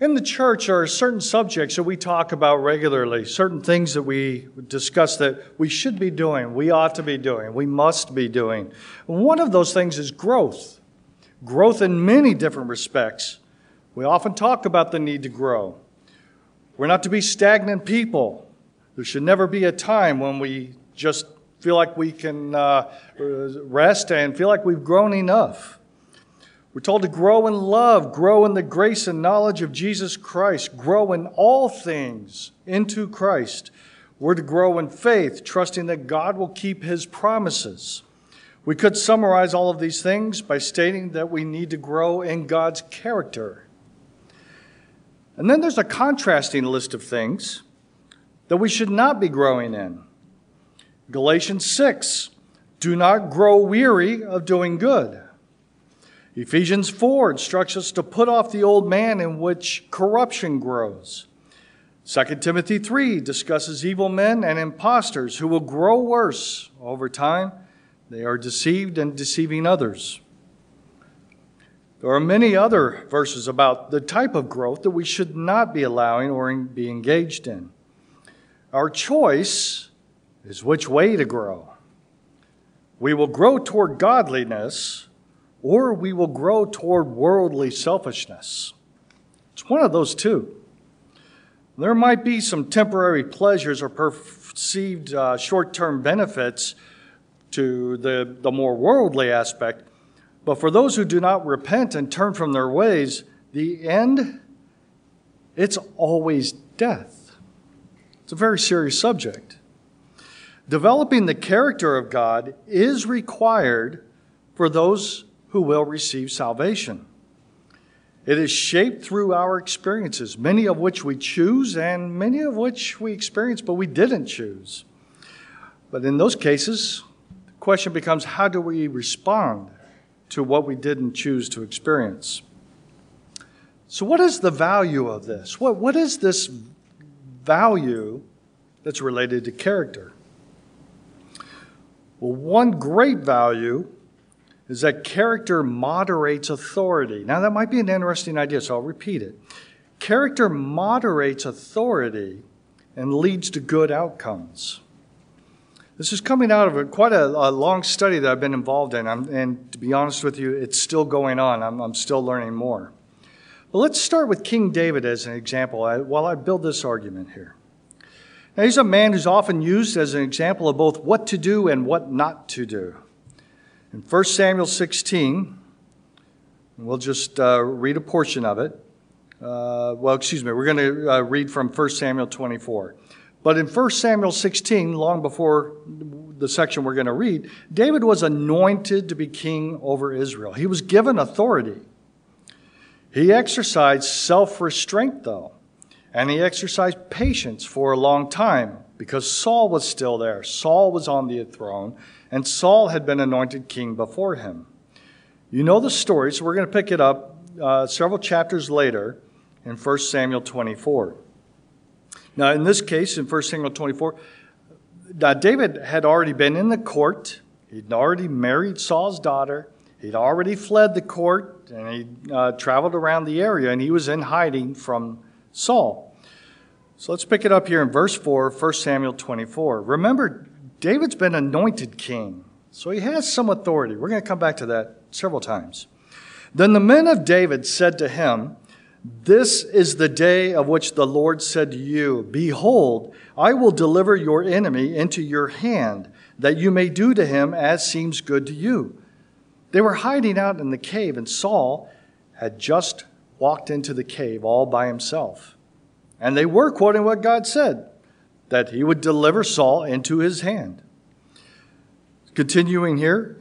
In the church, there are certain subjects that we talk about regularly, certain things that we discuss that we should be doing, we ought to be doing, we must be doing. One of those things is growth. Growth in many different respects. We often talk about the need to grow. We're not to be stagnant people. There should never be a time when we just feel like we can rest and feel like we've grown enough. We're told to grow in love, grow in the grace and knowledge of Jesus Christ, grow in all things into Christ. We're to grow in faith, trusting that God will keep His promises. We could summarize all of these things by stating that we need to grow in God's character. And then there's a contrasting list of things that we should not be growing in. Galatians 6, do not grow weary of doing good. Ephesians 4 instructs us to put off the old man in which corruption grows. 2 Timothy 3 discusses evil men and impostors who will grow worse over time. They are deceived and deceiving others. There are many other verses about the type of growth that we should not be allowing or be engaged in. Our choice is which way to grow. We will grow toward godliness, or we will grow toward worldly selfishness. It's one of those two. There might be some temporary pleasures or perceived short-term benefits to the more worldly aspect, but for those who do not repent and turn from their ways, the end, it's always death. It's a very serious subject. Developing the character of God is required for those who will receive salvation. It is shaped through our experiences, many of which we choose and many of which we experience, but we didn't choose. But in those cases, the question becomes, how do we respond to what we didn't choose to experience? So what is the value of this? What is this value that's related to character? Well, one great value is that character moderates authority. Now, that might be an interesting idea, so I'll repeat it. Character moderates authority and leads to good outcomes. This is coming out of quite a long study that I've been involved in, and to be honest with you, it's still going on. I'm still learning more. But let's start with King David as an example while I build this argument here. Now, he's a man who's often used as an example of both what to do and what not to do. In 1 Samuel 16, we'll just read a portion of it. We're going to read from 1 Samuel 24. But in 1 Samuel 16, long before the section we're going to read, David was anointed to be king over Israel. He was given authority. He exercised self-restraint, though, and he exercised patience for a long time because Saul was still there. Saul was on the throne, and Saul had been anointed king before him. You know the story, so we're going to pick it up several chapters later in 1 Samuel 24. Now, in this case, in 1 Samuel 24, David had already been in the court. He'd already married Saul's daughter. He'd already fled the court, and he traveled around the area, and he was in hiding from Saul. So let's pick it up here in verse 4, 1 Samuel 24. Remember, David's been anointed king, so he has some authority. We're going to come back to that several times. Then the men of David said to him, "This is the day of which the Lord said to you, 'Behold, I will deliver your enemy into your hand, that you may do to him as seems good to you.'" They were hiding out in the cave, and Saul had just walked into the cave all by himself. And they were quoting what God said, that he would deliver Saul into his hand. Continuing here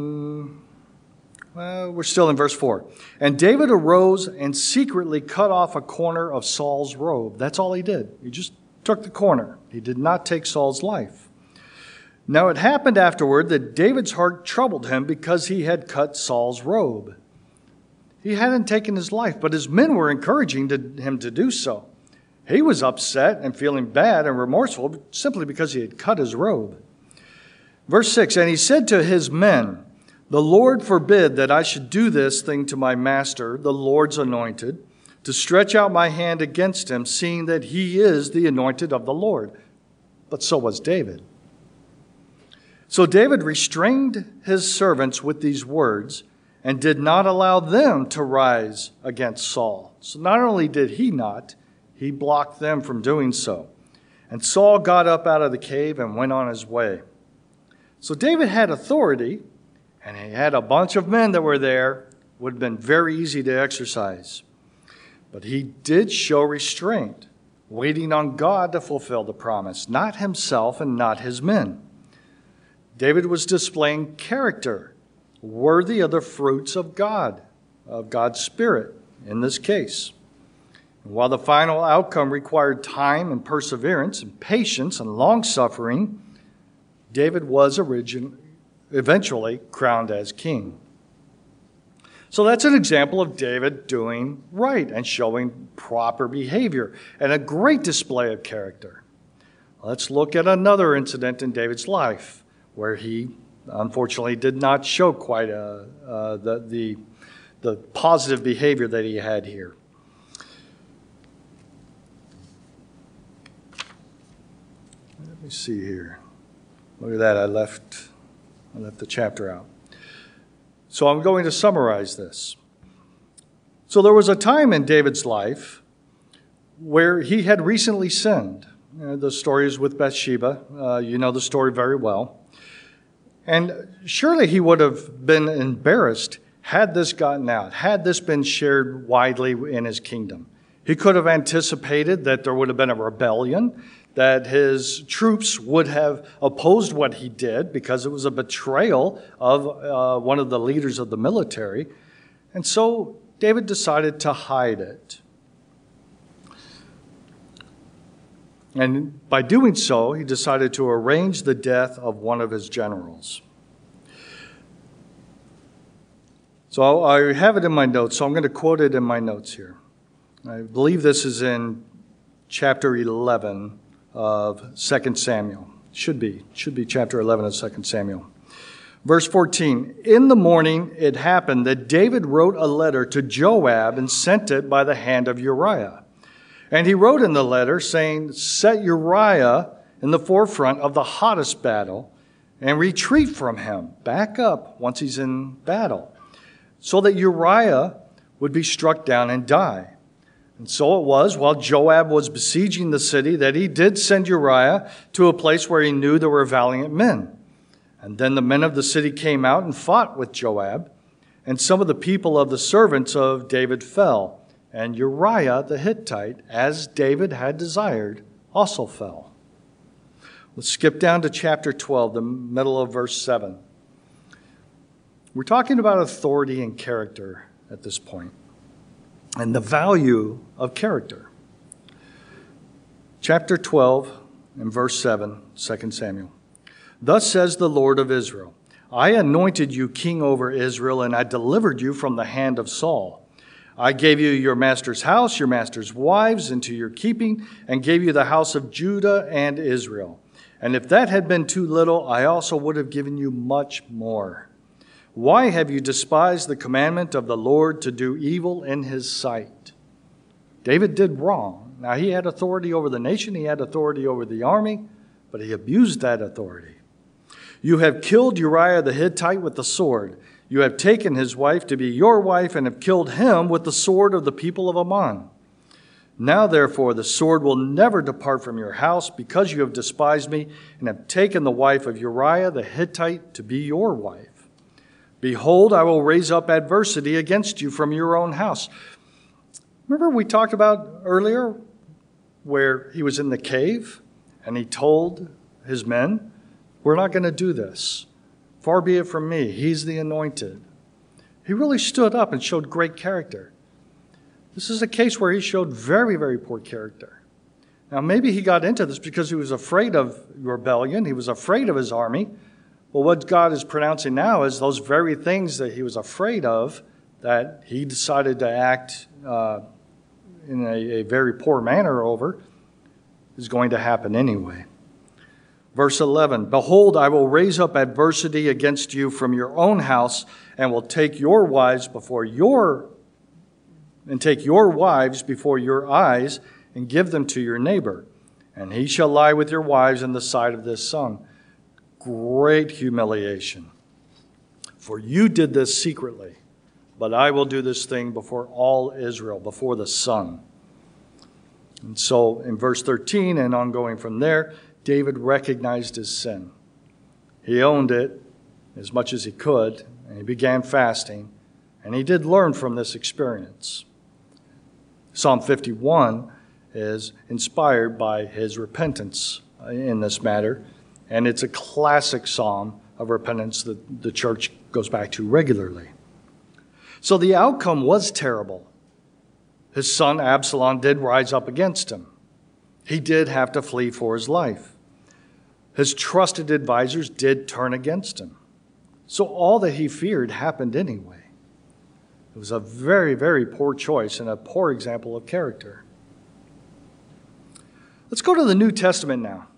we're still in verse 4. "And David arose and secretly cut off a corner of Saul's robe." That's all he did. He just took the corner. He did not take Saul's life. Now it happened afterward that David's heart troubled him because he had cut Saul's robe. He hadn't taken his life, but his men were encouraging him to do so. He was upset and feeling bad and remorseful simply because he had cut his robe. Verse 6, "And he said to his men, 'The Lord forbid that I should do this thing to my master, the Lord's anointed, to stretch out my hand against him, seeing that he is the anointed of the Lord. But so was David. So David restrained his servants with these words and did not allow them to rise against Saul. So not only did he not, he blocked them from doing so. And Saul got up out of the cave and went on his way. So David had authority, and he had a bunch of men that were there. Would have been very easy to exercise. But he did show restraint, waiting on God to fulfill the promise, not himself and not his men. David was displaying character worthy of the fruits of God, of God's Spirit in this case. And while the final outcome required time and perseverance and patience and long-suffering, David was eventually crowned as king. So that's an example of David doing right and showing proper behavior and a great display of character. Let's look at another incident in David's life where he unfortunately did not show quite the positive behavior that he had here. Let me see here. Look at that. I left the chapter out. So I'm going to summarize this. So there was a time in David's life where he had recently sinned. The story is with Bathsheba. You know the story very well. And surely he would have been embarrassed had this gotten out, had this been shared widely in his kingdom. He could have anticipated that there would have been a rebellion, that his troops would have opposed what he did because it was a betrayal of one of the leaders of the military. And so David decided to hide it. And by doing so, he decided to arrange the death of one of his generals. So I have it in my notes, so I'm going to quote it in my notes here. I believe this is in chapter 11 of 2 Samuel. Should be chapter 11 of 2 Samuel. Verse 14, in the morning it happened that David wrote a letter to Joab and sent it by the hand of Uriah. And he wrote in the letter saying, set Uriah in the forefront of the hottest battle and retreat from him, back up once he's in battle, so that Uriah would be struck down and die. And so it was, while Joab was besieging the city, that he did send Uriah to a place where he knew there were valiant men. And then the men of the city came out and fought with Joab, and some of the people of the servants of David fell. And Uriah the Hittite, as David had desired, also fell. Let's skip down to chapter 12, the middle of verse 7. We're talking about authority and character at this point, and the value of character. Chapter 12 and verse 7, 2 Samuel. Thus says the Lord of Israel, I anointed you king over Israel, and I delivered you from the hand of Saul. I gave you your master's house, your master's wives into your keeping, and gave you the house of Judah and Israel. And if that had been too little, I also would have given you much more. Why have you despised the commandment of the Lord to do evil in his sight? David did wrong. Now, he had authority over the nation. He had authority over the army, but he abused that authority. You have killed Uriah the Hittite with the sword. You have taken his wife to be your wife and have killed him with the sword of the people of Ammon. Now, therefore, the sword will never depart from your house because you have despised me and have taken the wife of Uriah the Hittite to be your wife. Behold, I will raise up adversity against you from your own house. Remember we talked about earlier where he was in the cave and he told his men, we're not going to do this. Far be it from me. He's the anointed. He really stood up and showed great character. This is a case where he showed very, very poor character. Now, maybe he got into this because he was afraid of rebellion. He was afraid of his army. Well, what God is pronouncing now is those very things that he was afraid of, that he decided to act in a very poor manner over, is going to happen anyway. Verse 11, behold, I will raise up adversity against you from your own house and will take your wives before your and take your wives before your eyes and give them to your neighbor. And he shall lie with your wives in the sight of this sun. Great humiliation. For you did this secretly, but I will do this thing before all Israel, before the sun. And so in verse 13 and ongoing from there, David recognized his sin. He owned it as much as he could, and he began fasting, and he did learn from this experience. Psalm 51 is inspired by his repentance in this matter, and it's a classic psalm of repentance that the church goes back to regularly. So the outcome was terrible. His son Absalom did rise up against him. He did have to flee for his life. His trusted advisors did turn against him. So all that he feared happened anyway. It was a very, very poor choice and a poor example of character. Let's go to the New Testament now.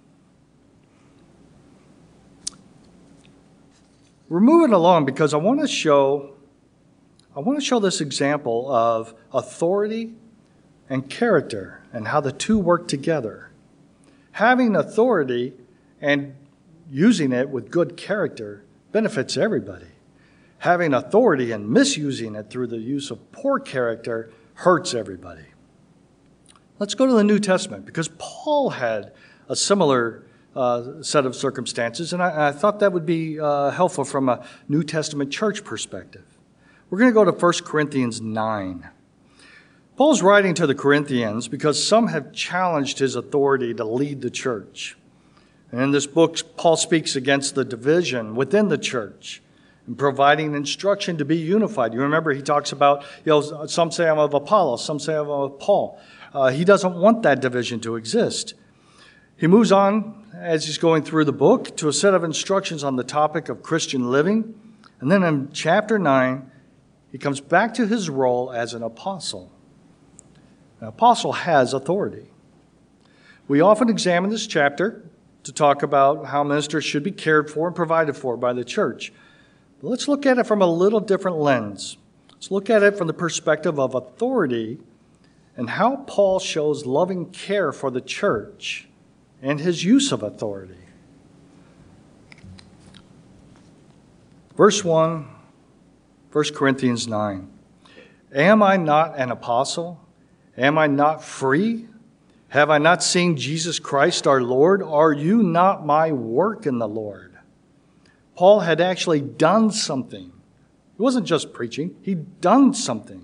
We're moving along because I want to show this example of authority and character and how the two work together. Having authority and using it with good character benefits everybody. Having authority and misusing it through the use of poor character hurts everybody. Let's go to the New Testament because Paul had a similar set of circumstances, and I thought that would be helpful from a New Testament church perspective. We're going to go to 1 Corinthians 9. Paul's writing to the Corinthians because some have challenged his authority to lead the church. And in this book, Paul speaks against the division within the church and providing instruction to be unified. You remember he talks about, some say I'm of Apollos, some say I'm of Paul. He doesn't want that division to exist. He moves on as he's going through the book to a set of instructions on the topic of Christian living. And then in chapter 9, he comes back to his role as an apostle. An apostle has authority. We often examine this chapter to talk about how ministers should be cared for and provided for by the church. But let's look at it from a little different lens. Let's look at it from the perspective of authority and how Paul shows loving care for the church and his use of authority. Verse 1, 1 Corinthians 9. Am I not an apostle? Am I not free? Have I not seen Jesus Christ our Lord? Are you not my work in the Lord? Paul had actually done something. He wasn't just preaching. He'd done something.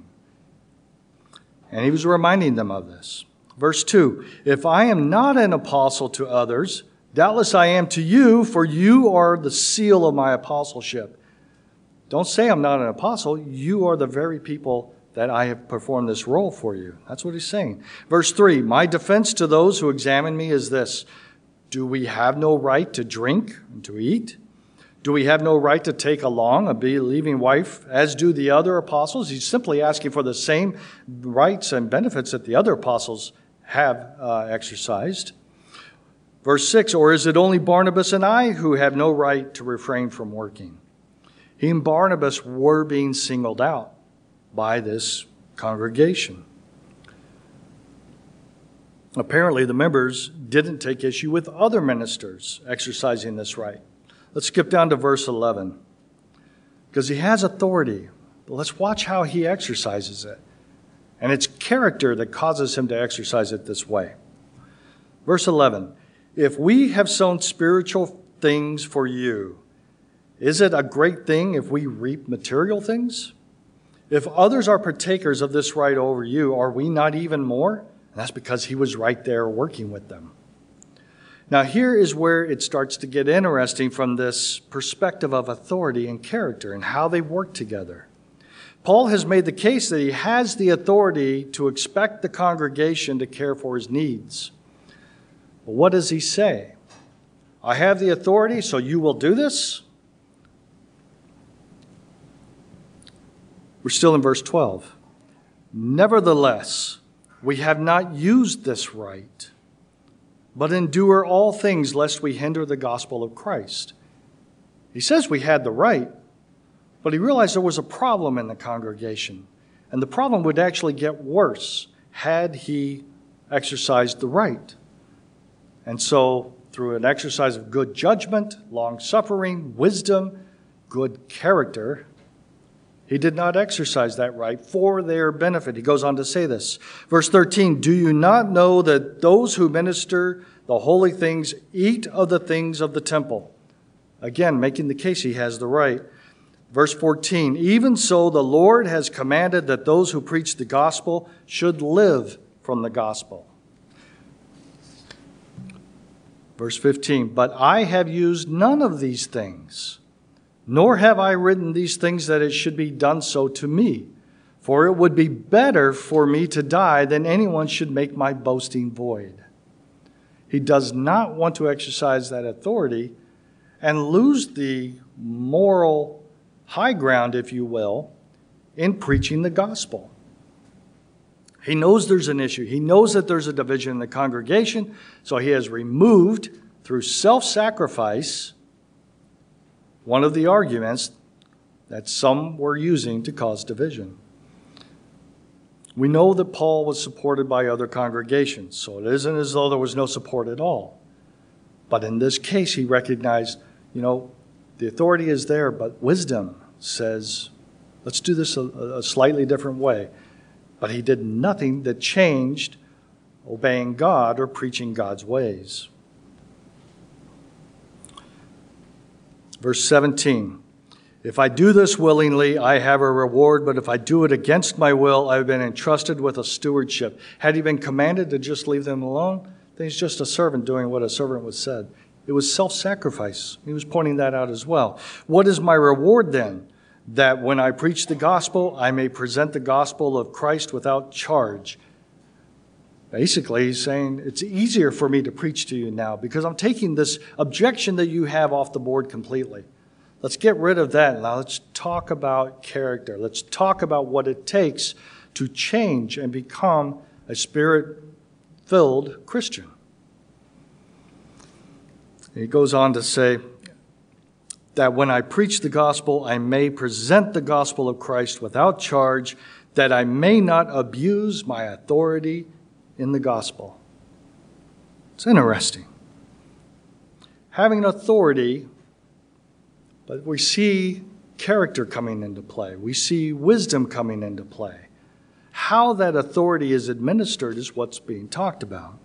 And he was reminding them of this. Verse 2, if I am not an apostle to others, doubtless I am to you, for you are the seal of my apostleship. Don't say I'm not an apostle. You are the very people that I have performed this role for you. That's what he's saying. Verse 3, my defense to those who examine me is this. Do we have no right to drink and to eat? Do we have no right to take along a believing wife, as do the other apostles? He's simply asking for the same rights and benefits that the other apostles have exercised. Verse 6, or is it only Barnabas and I who have no right to refrain from working? He and Barnabas were being singled out by this congregation. Apparently, the members didn't take issue with other ministers exercising this right. Let's skip down to verse 11. Because he has authority. But let's watch how he exercises it. And it's character that causes him to exercise it this way. Verse 11. If we have sown spiritual things for you, is it a great thing if we reap material things? If others are partakers of this right over you, are we not even more? And that's because he was right there working with them. Now here is where it starts to get interesting from this perspective of authority and character and how they work together. Paul has made the case that he has the authority to expect the congregation to care for his needs. But what does he say? I have the authority, so you will do this? We're still in verse 12. Nevertheless, we have not used this right, but endure all things lest we hinder the gospel of Christ. He says we had the right, but he realized there was a problem in the congregation. And the problem would actually get worse had he exercised the right. And so, through an exercise of good judgment, long-suffering, wisdom, good character, he did not exercise that right for their benefit. He goes on to say this. Verse 13, do you not know that those who minister the holy things eat of the things of the temple? Again, making the case he has the right. Verse 14, even so the Lord has commanded that those who preach the gospel should live from the gospel. Verse 15, but I have used none of these things, nor have I written these things that it should be done so to me. For it would be better for me to die than anyone should make my boasting void. He does not want to exercise that authority and lose the moral high ground, if you will, in preaching the gospel. He knows there's an issue. He knows that there's a division in the congregation, so he has removed, through self-sacrifice, one of the arguments that some were using to cause division. We know that Paul was supported by other congregations, so it isn't as though there was no support at all. But in this case, he recognized, the authority is there, but wisdom says, let's do this a slightly different way. But he did nothing that changed obeying God or preaching God's ways. Verse 17, if I do this willingly, I have a reward, but if I do it against my will, I have been entrusted with a stewardship. Had he been commanded to just leave them alone, then he's just a servant doing what a servant was said. It was self-sacrifice. He was pointing that out as well. What is my reward then? That when I preach the gospel, I may present the gospel of Christ without charge. Basically, he's saying it's easier for me to preach to you now because I'm taking this objection that you have off the board completely. Let's get rid of that. Now let's talk about character. Let's talk about what it takes to change and become a Spirit-filled Christian. He goes on to say that when I preach the gospel, I may present the gospel of Christ without charge, that I may not abuse my authority in the gospel. It's interesting. Having authority, but we see character coming into play. We see wisdom coming into play. How that authority is administered is what's being talked about.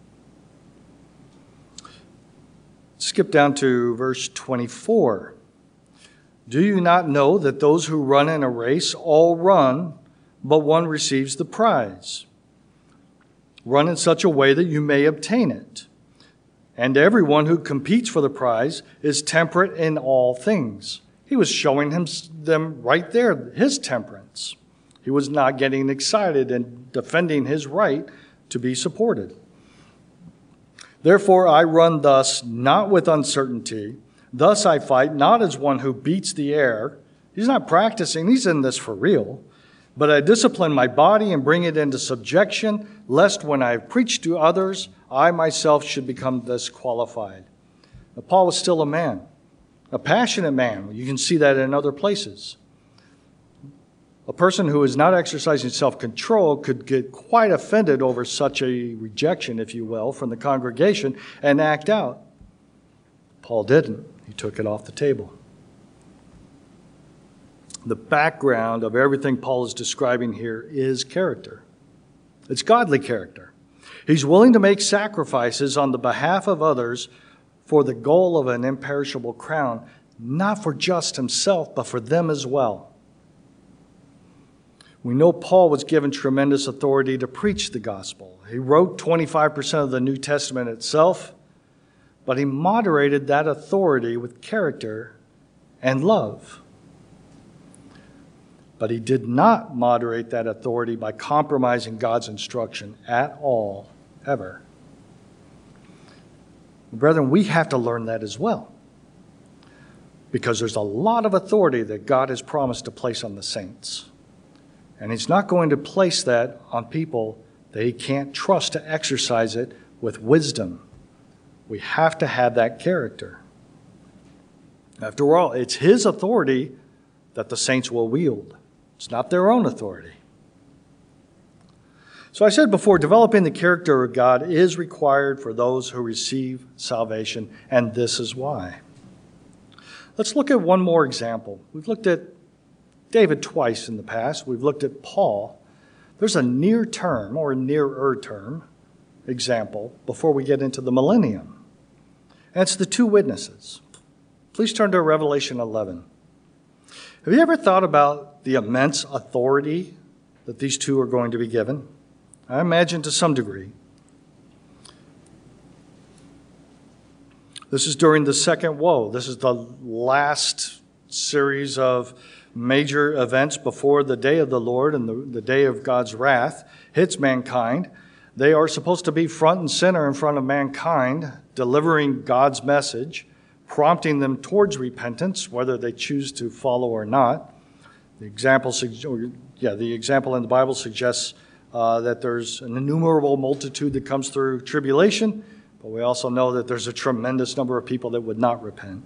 Skip down to verse 24. Do you not know that those who run in a race all run, but one receives the prize? Run in such a way that you may obtain it. And everyone who competes for the prize is temperate in all things. He was showing them right there his temperance. He was not getting excited and defending his right to be supported. Therefore I run thus, not with uncertainty. Thus I fight, not as one who beats the air. He's not practicing. He's in this for real. But I discipline my body and bring it into subjection, lest when I preach to others, I myself should become disqualified. Now, Paul was still a man, a passionate man. You can see that in other places. A person who is not exercising self-control could get quite offended over such a rejection, if you will, from the congregation and act out. Paul didn't. He took it off the table. The background of everything Paul is describing here is character. It's godly character. He's willing to make sacrifices on the behalf of others for the goal of an imperishable crown, not for just himself, but for them as well. We know Paul was given tremendous authority to preach the gospel. He wrote 25% of the New Testament itself, but he moderated that authority with character and love. But he did not moderate that authority by compromising God's instruction at all, ever. Brethren, we have to learn that as well, because there's a lot of authority that God has promised to place on the saints. And he's not going to place that on people that he can't trust to exercise it with wisdom. We have to have that character. After all, it's his authority that the saints will wield. It's not their own authority. So I said before, developing the character of God is required for those who receive salvation, and this is why. Let's look at one more example. We've looked at David twice in the past. We've looked at Paul. There's a near term or nearer term example before we get into the millennium. And it's the two witnesses. Please turn to Revelation 11. Have you ever thought about the immense authority that these two are going to be given? I imagine to some degree. This is during the second woe. This is the last series of major events before the day of the Lord and the day of God's wrath hits mankind. They are supposed to be front and center in front of mankind, delivering God's message, prompting them towards repentance, whether they choose to follow or not. The example in the Bible suggests that there's an innumerable multitude that comes through tribulation, but we also know that there's a tremendous number of people that would not repent.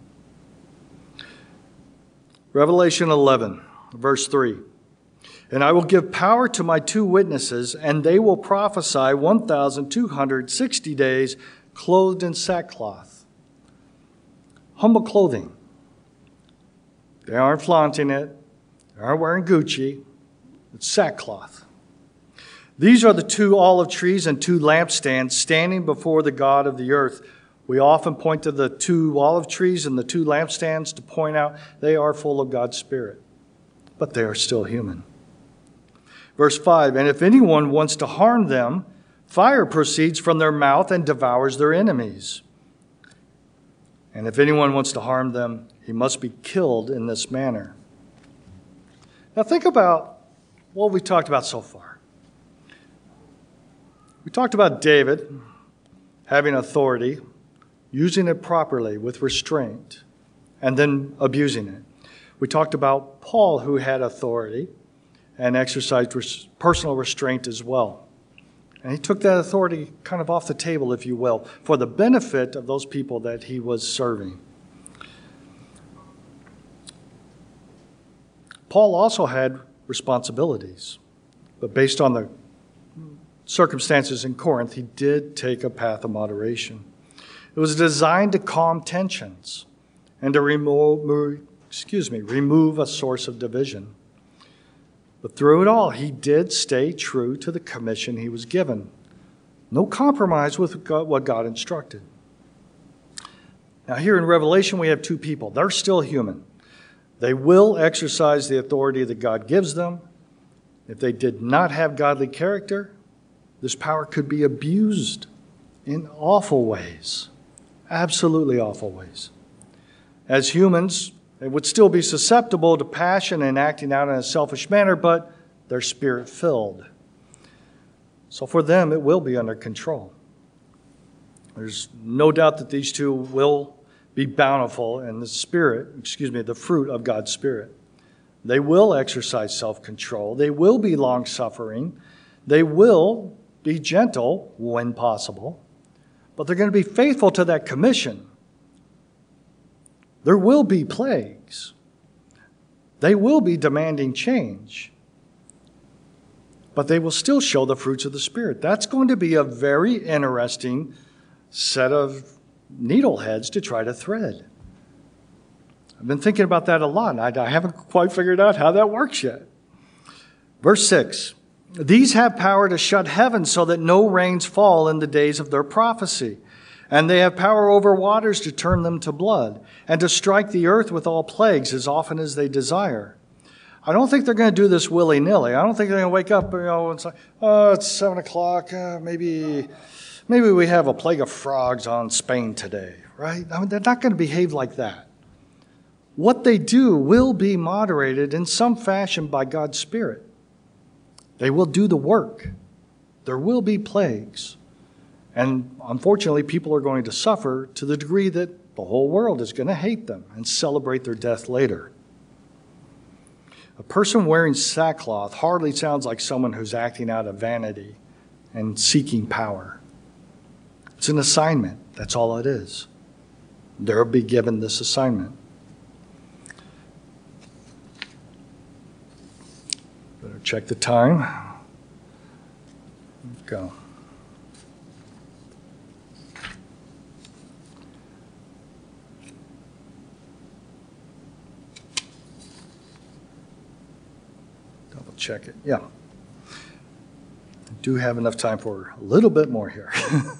Revelation 11, verse 3. And I will give power to my two witnesses, and they will prophesy 1,260 days, clothed in sackcloth. Humble clothing. They aren't flaunting it. They aren't wearing Gucci. It's sackcloth. These are the two olive trees and two lampstands standing before the God of the earth. We often point to the two olive trees and the two lampstands to point out they are full of God's Spirit, but they are still human. Verse 5, and if anyone wants to harm them, fire proceeds from their mouth and devours their enemies. And if anyone wants to harm them, he must be killed in this manner. Now think about what we've talked about so far. We talked about David having authority, using it properly with restraint, and then abusing it. We talked about Paul, who had authority and exercised personal restraint as well. And he took that authority kind of off the table, if you will, for the benefit of those people that he was serving. Paul also had responsibilities, but based on the circumstances in Corinth, he did take a path of moderation. It was designed to calm tensions and to remove a source of division. But through it all, he did stay true to the commission he was given. No compromise with what God instructed. Now here in Revelation, we have two people. They're still human. They will exercise the authority that God gives them. If they did not have godly character, this power could be abused in awful ways, absolutely awful ways. As humans, they would still be susceptible to passion and acting out in a selfish manner, but they're spirit-filled. So for them, it will be under control. There's no doubt that these two will be bountiful in the fruit of God's Spirit. They will exercise self-control. They will be long-suffering. They will be gentle when possible, but they're going to be faithful to that commission. There will be plagues. They will be demanding change, but they will still show the fruits of the Spirit. That's going to be a very interesting set of needleheads to try to thread. I've been thinking about that a lot, and I haven't quite figured out how that works yet. Verse 6. These have power to shut heaven so that no rains fall in the days of their prophecy. And they have power over waters to turn them to blood, and to strike the earth with all plagues as often as they desire. I don't think they're going to do this willy-nilly. I don't think they're going to wake up, and say, oh, it's 7 o'clock, maybe we have a plague of frogs on Spain today, right? I mean, they're not going to behave like that. What they do will be moderated in some fashion by God's Spirit. They will do the work. There will be plagues. And unfortunately, people are going to suffer to the degree that the whole world is going to hate them and celebrate their death later. A person wearing sackcloth hardly sounds like someone who's acting out of vanity and seeking power. It's an assignment. That's all it is. They'll be given this assignment. Better check the time. go. Double check it. Yeah. I do have enough time for a little bit more here.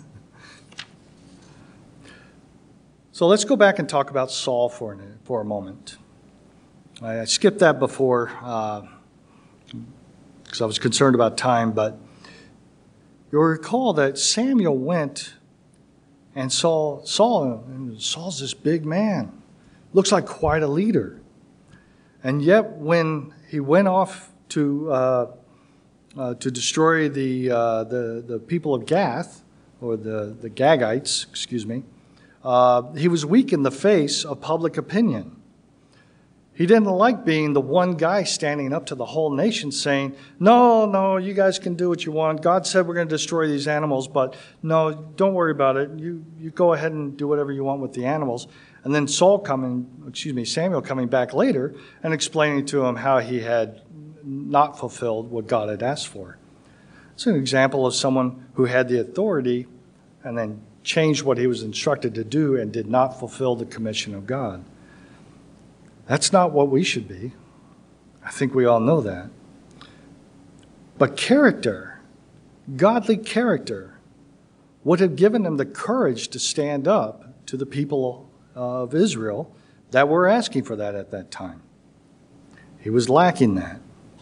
So let's go back and talk about Saul for a moment. I skipped that before because I was concerned about time, but you'll recall that Samuel went and Saul's this big man, looks like quite a leader. And yet when he went off to destroy the people of Gath, or the Gagites, excuse me, he was weak in the face of public opinion. He didn't like being the one guy standing up to the whole nation saying, no, you guys can do what you want. God said we're going to destroy these animals, but no, don't worry about it. You go ahead and do whatever you want with the animals. And then Samuel coming back later and explaining to him how he had not fulfilled what God had asked for. It's an example of someone who had the authority and then changed what he was instructed to do and did not fulfill the commission of God. That's not what we should be. I think we all know that. But character, godly character, would have given him the courage to stand up to the people of Israel that were asking for that at that time. He was lacking that.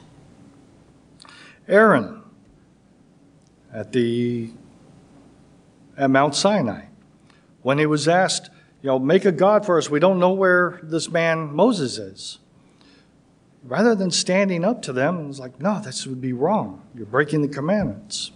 Aaron at Mount Sinai, when he was asked, make a god for us. We don't know where this man Moses is. Rather than standing up to them, he was like, no, this would be wrong. You're breaking the commandments.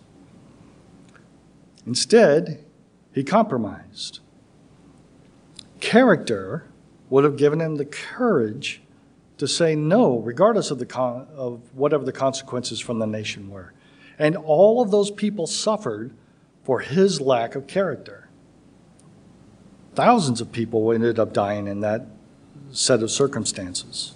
Instead, he compromised. Character would have given him the courage to say no, regardless of whatever the consequences from the nation were. And all of those people suffered for his lack of character. Thousands of people ended up dying in that set of circumstances.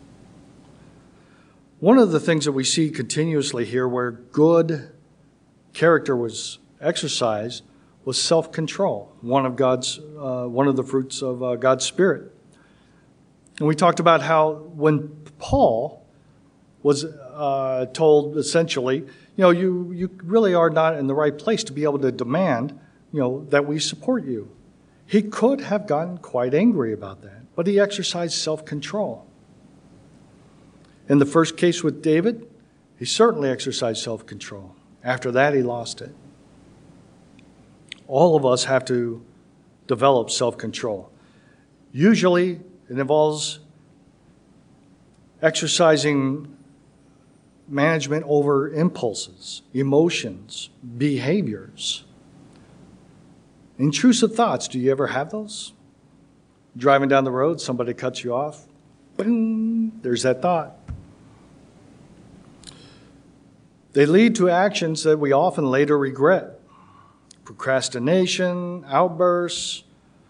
One of the things that we see continuously here where good character was exercised was self-control, one of the fruits of God's Spirit. And we talked about how when Paul was told essentially, you really are not in the right place to be able to demand, that we support you. He could have gotten quite angry about that, but he exercised self-control. In the first case with David, he certainly exercised self-control. After that, he lost it. All of us have to develop self-control. Usually, it involves exercising management over impulses, emotions, behaviors. Intrusive thoughts, do you ever have those? Driving down the road, somebody cuts you off. Boom, there's that thought. They lead to actions that we often later regret. Procrastination, outbursts,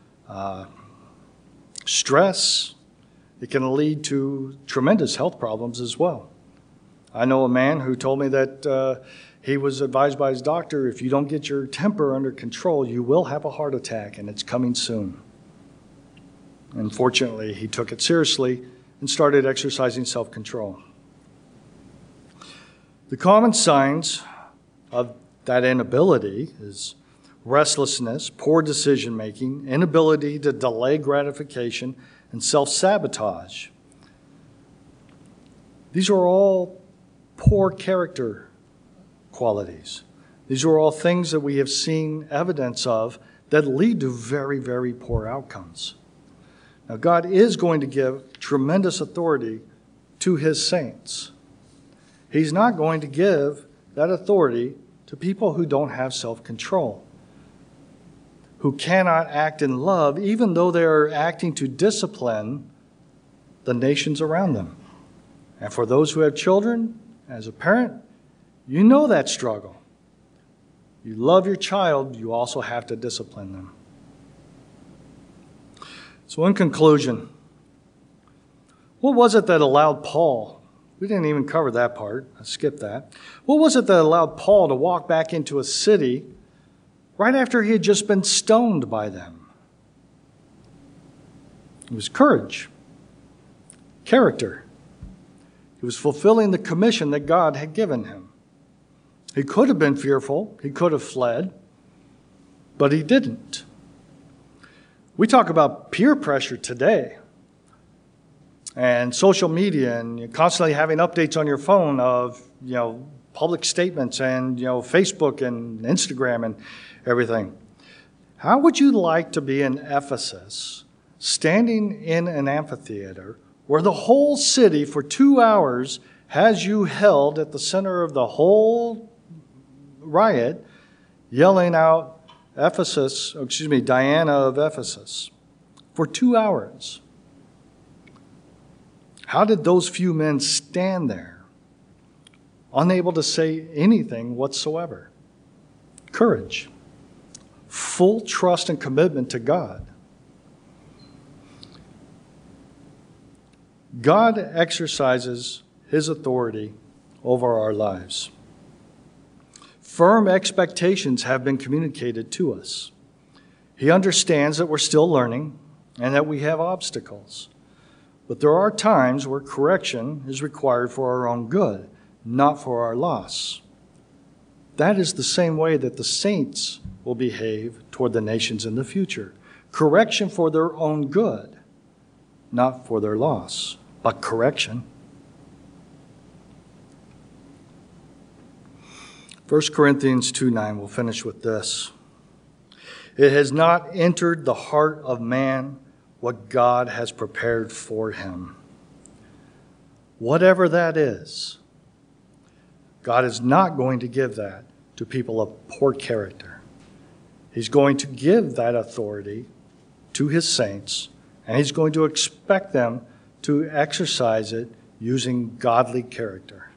stress. It can lead to tremendous health problems as well. I know a man who told me that he was advised by his doctor, if you don't get your temper under control, you will have a heart attack, and it's coming soon. Unfortunately, he took it seriously and started exercising self-control. The common signs of that inability is restlessness, poor decision-making, inability to delay gratification, and self-sabotage. These are all poor character qualities. These are all things that we have seen evidence of that lead to very, very poor outcomes. Now, God is going to give tremendous authority to his saints. He's not going to give that authority to people who don't have self-control, who cannot act in love, even though they are acting to discipline the nations around them. And for those who have children, as a parent, you know that struggle. You love your child, you also have to discipline them. So in conclusion, what was it that allowed Paul We didn't even cover that part. I skipped that. What was it that allowed Paul to walk back into a city right after he had just been stoned by them? It was courage, character. He was fulfilling the commission that God had given him. He could have been fearful. He could have fled, but he didn't. We talk about peer pressure today and social media and you're constantly having updates on your phone of, public statements and, Facebook and Instagram and everything. How would you like to be in Ephesus, standing in an amphitheater where the whole city for 2 hours has you held at the center of the whole riot, yelling out Diana of Ephesus for 2 hours? How did those few men stand there, unable to say anything whatsoever? Courage, full trust and commitment to God. God exercises his authority over our lives. Firm expectations have been communicated to us. He understands that we're still learning and that we have obstacles. But there are times where correction is required for our own good, not for our loss. That is the same way that the saints will behave toward the nations in the future. Correction for their own good, not for their loss, but correction. 1 Corinthians 2:9, we'll finish with this. It has not entered the heart of man what God has prepared for him. Whatever that is, God is not going to give that to people of poor character. He's going to give that authority to his saints, and he's going to expect them to exercise it using godly character.